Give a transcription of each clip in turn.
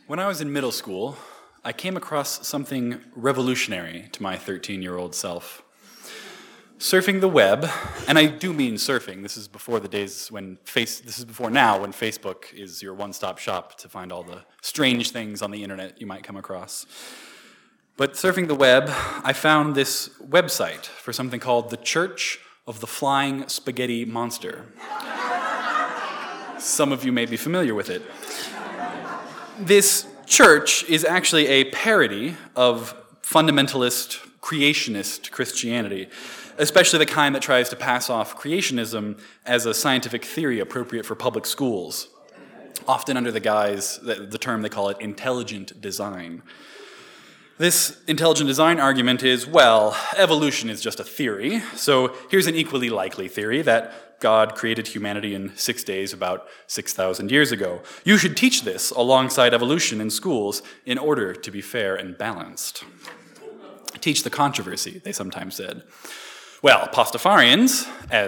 When I was in middle school, I came across something revolutionary to my 13-year-old self. Surfing the web, and I do mean surfing. This is before the days when this is before now when Facebook is your one-stop shop to find all the strange things on the internet you might come across. But surfing the web, I found this website for something called the Church of the Flying Spaghetti Monster. Some of you may be familiar with it. This church is actually a parody of fundamentalist, creationist Christianity, especially the kind that tries to pass off creationism as a scientific theory appropriate for public schools, often under the guise, the term they call it, intelligent design. This intelligent design argument is, well, evolution is just a theory, so here's an equally likely theory that God created humanity in 6 days about 6,000 years ago. You should teach this alongside evolution in schools in order to be fair and balanced. Teach the controversy, they sometimes said. Well, Pastafarians,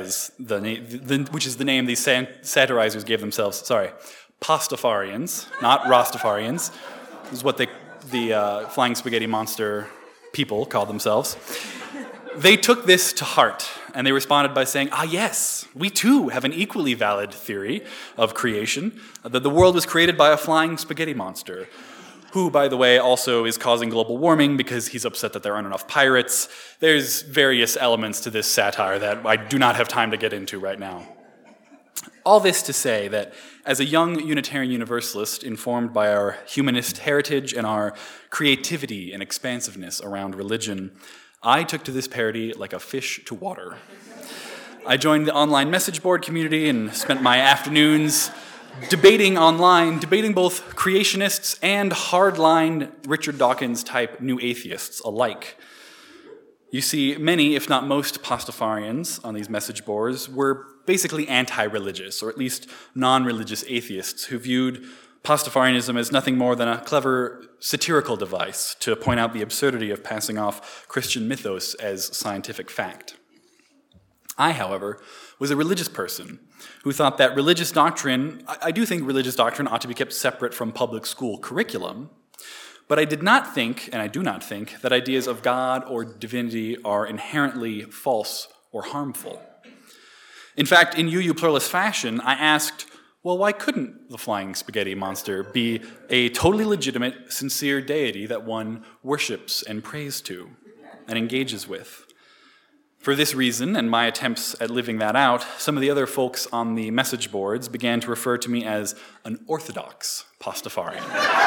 which is the name these satirizers gave themselves, Pastafarians, not Rastafarians, is what the Flying Spaghetti Monster people called themselves. They took this to heart, and they responded by saying, yes, we too have an equally valid theory of creation, that the world was created by a flying spaghetti monster, who, by the way, also is causing global warming because he's upset that there aren't enough pirates. There's various elements to this satire that I do not have time to get into right now. All this to say that as a young Unitarian Universalist informed by our humanist heritage and our creativity and expansiveness around religion, I took to this parody like a fish to water. I joined the online message board community and spent my afternoons debating both creationists and hardline Richard Dawkins-type new atheists alike. You see, many, if not most, Pastafarians on these message boards were basically anti-religious, or at least non-religious atheists who viewed Pastafarianism as nothing more than a clever satirical device to point out the absurdity of passing off Christian mythos as scientific fact. I, however, was a religious person who thought that religious doctrine, I do think religious doctrine ought to be kept separate from public school curriculum, but I did not think, and I do not think, that ideas of God or divinity are inherently false or harmful. In fact, in UU Pluralist fashion, I asked, well, why couldn't the Flying Spaghetti Monster be a totally legitimate, sincere deity that one worships and prays to and engages with? For this reason, and my attempts at living that out, some of the other folks on the message boards began to refer to me as an orthodox Pastafarian.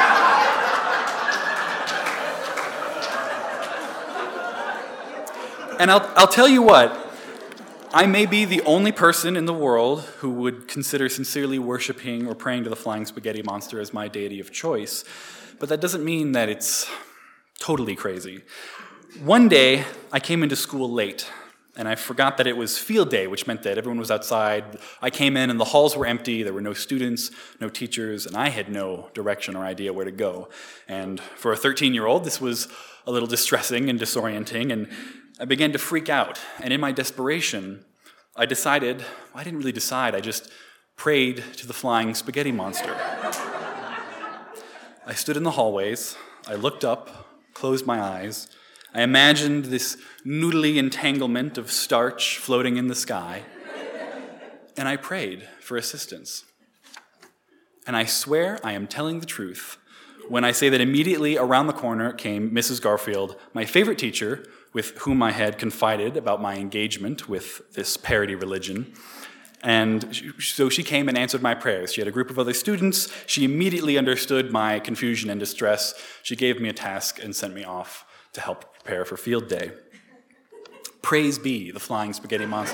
And I'll tell you what, I may be the only person in the world who would consider sincerely worshiping or praying to the Flying Spaghetti Monster as my deity of choice, but that doesn't mean that it's totally crazy. One day, I came into school late, and I forgot that it was field day, which meant that everyone was outside. I came in, and the halls were empty. There were no students, no teachers, and I had no direction or idea where to go. And for a 13-year-old, this was a little distressing and disorienting, and I began to freak out, and in my desperation, I didn't really decide, I just prayed to the Flying Spaghetti Monster. I stood in the hallways, I looked up, closed my eyes, I imagined this noodly entanglement of starch floating in the sky, and I prayed for assistance. And I swear I am telling the truth when I say that immediately around the corner came Mrs. Garfield, my favorite teacher, with whom I had confided about my engagement with this parody religion. And so she came and answered my prayers. She had a group of other students. She immediately understood my confusion and distress. She gave me a task and sent me off to help prepare for field day. Praise be the Flying Spaghetti Monster.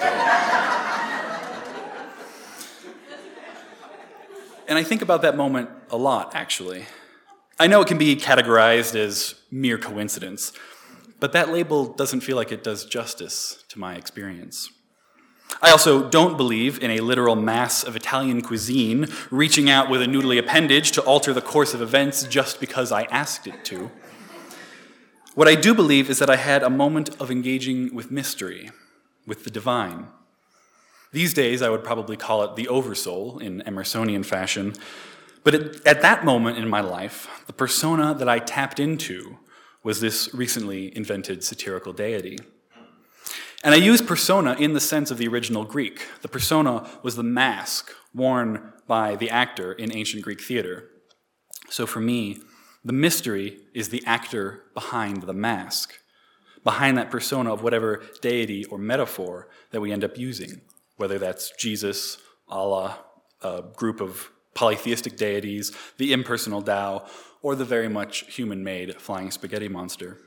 And I think about that moment a lot, actually. I know it can be categorized as mere coincidence, but that label doesn't feel like it does justice to my experience. I also don't believe in a literal mass of Italian cuisine reaching out with a noodly appendage to alter the course of events just because I asked it to. What I do believe is that I had a moment of engaging with mystery, with the divine. These days, I would probably call it the oversoul in Emersonian fashion, But at that moment in my life, the persona that I tapped into was this recently invented satirical deity. And I use persona in the sense of the original Greek. The persona was the mask worn by the actor in ancient Greek theater. So for me, the mystery is the actor behind the mask, behind that persona of whatever deity or metaphor that we end up using, whether that's Jesus, Allah, a group of polytheistic deities, the impersonal Tao, or the very much human-made flying spaghetti monster.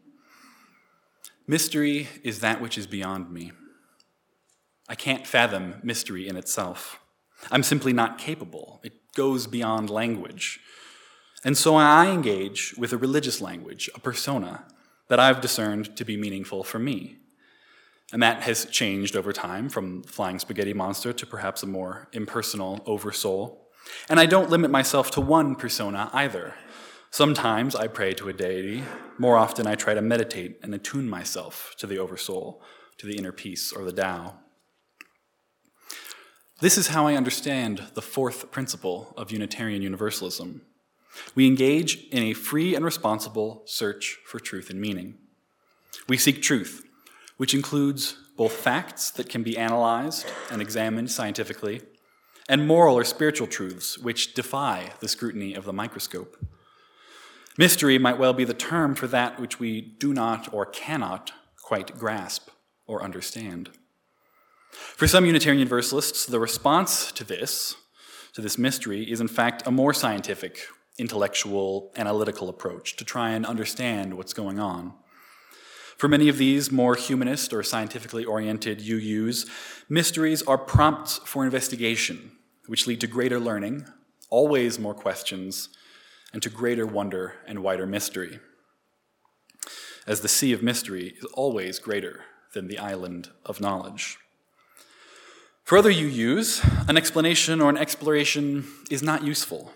Mystery is that which is beyond me. I can't fathom mystery in itself. I'm simply not capable. It goes beyond language. And so I engage with a religious language, a persona, that I've discerned to be meaningful for me. And that has changed over time from flying spaghetti monster to perhaps a more impersonal oversoul. And I don't limit myself to one persona either. Sometimes I pray to a deity. More often I try to meditate and attune myself to the oversoul, to the inner peace or the Tao. This is how I understand the fourth principle of Unitarian Universalism. We engage in a free and responsible search for truth and meaning. We seek truth, which includes both facts that can be analyzed and examined scientifically, and moral or spiritual truths which defy the scrutiny of the microscope. Mystery might well be the term for that which we do not or cannot quite grasp or understand. For some Unitarian Universalists, the response to this mystery, is in fact a more scientific, intellectual, analytical approach to try and understand what's going on. For many of these more humanist or scientifically oriented UUs, mysteries are prompts for investigation, which lead to greater learning, always more questions, and to greater wonder and wider mystery, as the sea of mystery is always greater than the island of knowledge. For other UUs, an explanation or an exploration is not useful,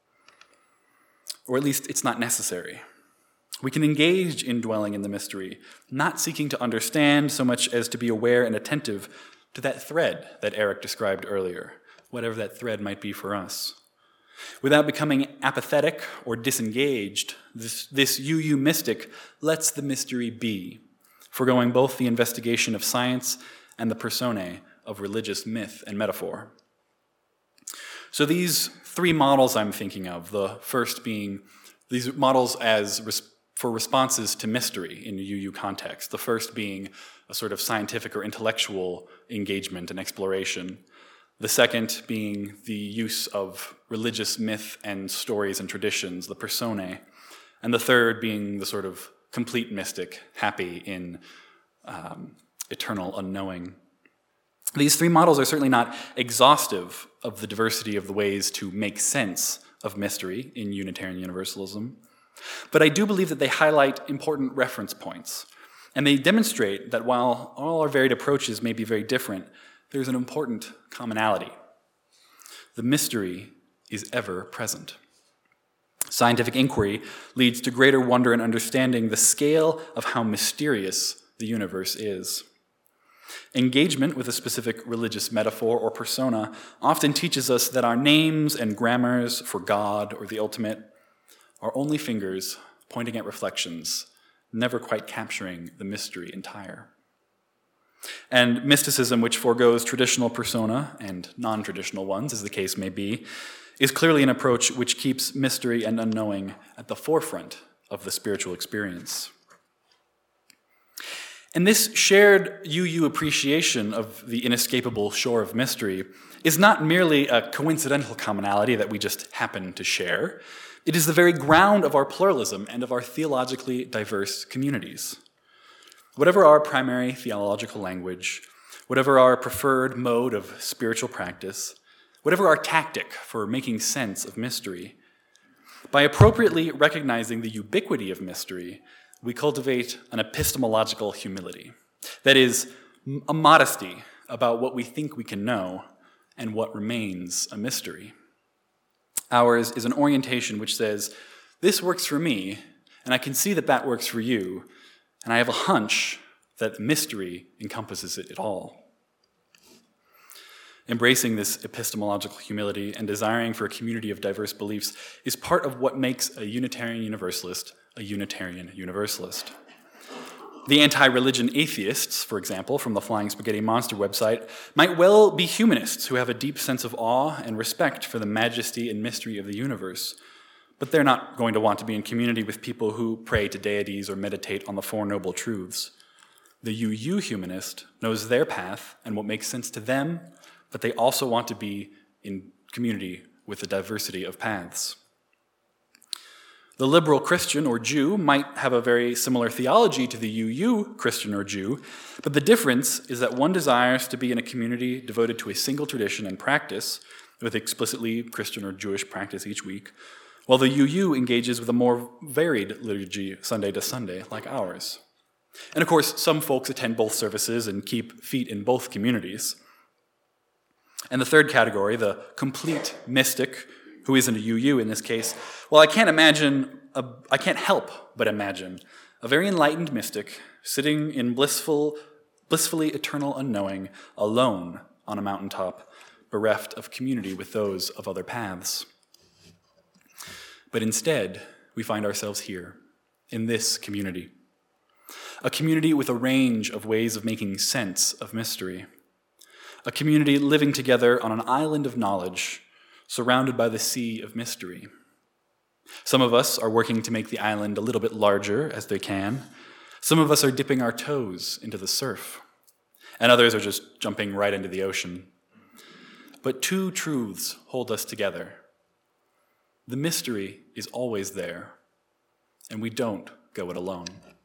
or at least it's not necessary. We can engage in dwelling in the mystery, not seeking to understand so much as to be aware and attentive to that thread that Eric described earlier, whatever that thread might be for us. Without becoming apathetic or disengaged, this UU mystic lets the mystery be, foregoing both the investigation of science and the personae of religious myth and metaphor. So these three models I'm thinking of, the first being these models for responses to mystery in the UU context, the first being a sort of scientific or intellectual engagement and exploration, the second being the use of religious myth and stories and traditions, the personae, and the third being the sort of complete mystic, happy in eternal unknowing. These three models are certainly not exhaustive of the diversity of the ways to make sense of mystery in Unitarian Universalism, but I do believe that they highlight important reference points, and they demonstrate that while all our varied approaches may be very different, there's an important commonality. The mystery is ever present. Scientific inquiry leads to greater wonder and understanding the scale of how mysterious the universe is. Engagement with a specific religious metaphor or persona often teaches us that our names and grammars for God or the ultimate are only fingers pointing at reflections, never quite capturing the mystery entire. And mysticism, which forgoes traditional persona and non-traditional ones, as the case may be, is clearly an approach which keeps mystery and unknowing at the forefront of the spiritual experience. And this shared UU appreciation of the inescapable shore of mystery is not merely a coincidental commonality that we just happen to share. It is the very ground of our pluralism and of our theologically diverse communities. Whatever our primary theological language, whatever our preferred mode of spiritual practice, whatever our tactic for making sense of mystery, by appropriately recognizing the ubiquity of mystery, we cultivate an epistemological humility. That is, a modesty about what we think we can know and what remains a mystery. Ours is an orientation which says, this works for me, and I can see that that works for you, and I have a hunch that mystery encompasses it all. Embracing this epistemological humility and desiring for a community of diverse beliefs is part of what makes a Unitarian Universalist a Unitarian Universalist. The anti-religion atheists, for example, from the Flying Spaghetti Monster website, might well be humanists who have a deep sense of awe and respect for the majesty and mystery of the universe, but they're not going to want to be in community with people who pray to deities or meditate on the Four Noble Truths. The UU humanist knows their path and what makes sense to them, but they also want to be in community with the diversity of paths. The liberal Christian or Jew might have a very similar theology to the UU Christian or Jew, but the difference is that one desires to be in a community devoted to a single tradition and practice, with explicitly Christian or Jewish practice each week, while the UU engages with a more varied liturgy Sunday to Sunday, like ours. And of course, some folks attend both services and keep feet in both communities. And the third category, the complete mystic, who isn't a UU in this case, well, I can't help but imagine a very enlightened mystic sitting in blissfully eternal unknowing, alone on a mountaintop, bereft of community with those of other paths. But instead, we find ourselves here, in this community. A community with a range of ways of making sense of mystery. A community living together on an island of knowledge, surrounded by the sea of mystery. Some of us are working to make the island a little bit larger as they can. Some of us are dipping our toes into the surf. And others are just jumping right into the ocean. But two truths hold us together. The mystery is always there, and we don't go it alone.